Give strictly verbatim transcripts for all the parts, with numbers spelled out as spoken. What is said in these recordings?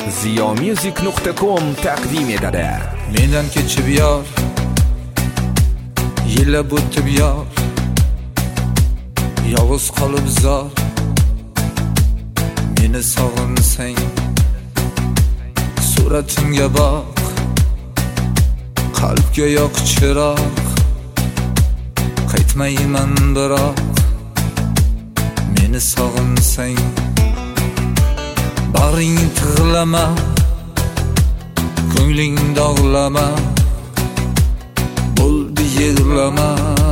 ziyomusic nuqta com taqdim etadi. Mendan kechib yor, yillab o'tib yor, yolg'iz qolib zor. Meni sog'insang, suratimga boq, qalbga yoq chiroq. Qaytmayman biroq, meni sog'insang, bag'ring tig'lama, ko'ngling dog'lama, bo'ldi yig'lama.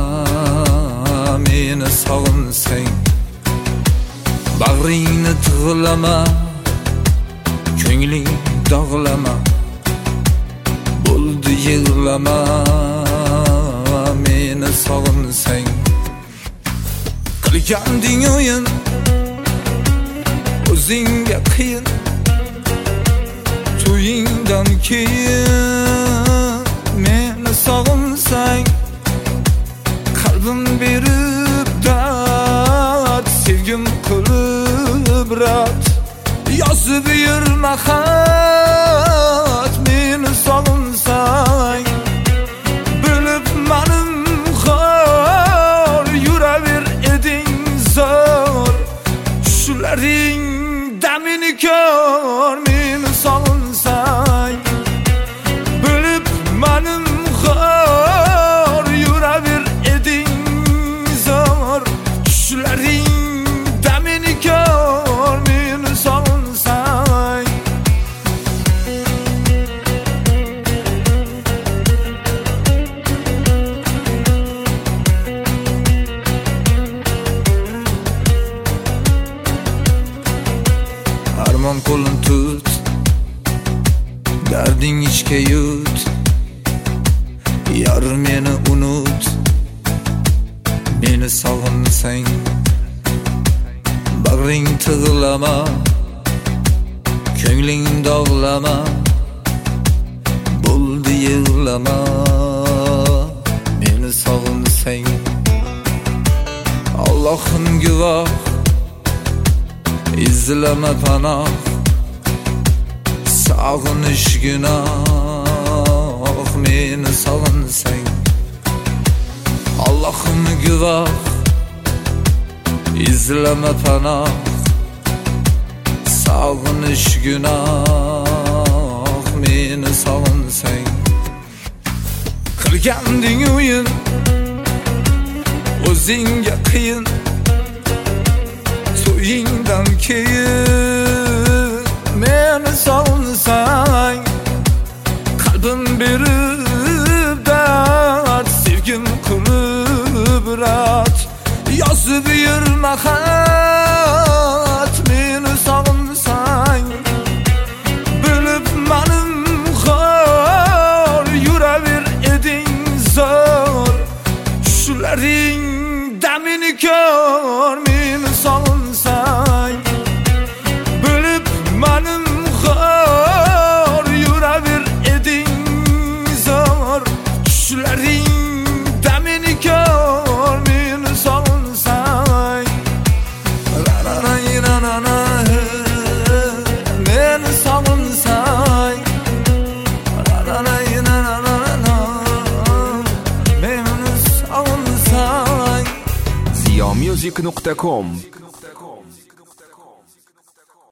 Meni sog'insang, bag'ringni tig'lama, ko'ngling dog'lama, bo'ldi yig'lama. Meni sog'insang, qilganding o'yin o'zingga qiyin, to'yingdan keyin. Meni sog'insang, qalbim berib dard, sevgim qilib rat, yozib yurma xat. Meni sog'insang, bilib manim xor, yuraver eding zor, shularning damini ko'r. Meni sog'insang, bilib manim xor, yuraver eding zor, shularning damini ko'r. Meni sog'insang, armon qo'lin tut, darding ichga yut, yar meni unut. Meni sog'insang, bag'ring tig'lama, ko'ngling dog'lama, bo'ldi yig'lama. Meni sog'insang, Allohim guvoh, izlama panoh, sog'inish gunoh. Meni sog'insang, Allohim guvoh, izlama panoh, sog'inish gunoh. Meni sog'insang, qilganding o'yin o'zingga qiyin, to'yingdan keyin. Meni sog'insang, qalbim berib dard, sevgim qilib rat, yozib yurma xat. Meni sog'insang, bilib manim xor, yuraver eding zor, shularning damini ko'r. Meni sog'insang, bilib manim xor, yuraver eding zor, shularning damini ko'r. Meni sog'insang, la la la la la la. Meni sog'insang, la la la la la la. Meni sog'insang, ziyomusic nuqta com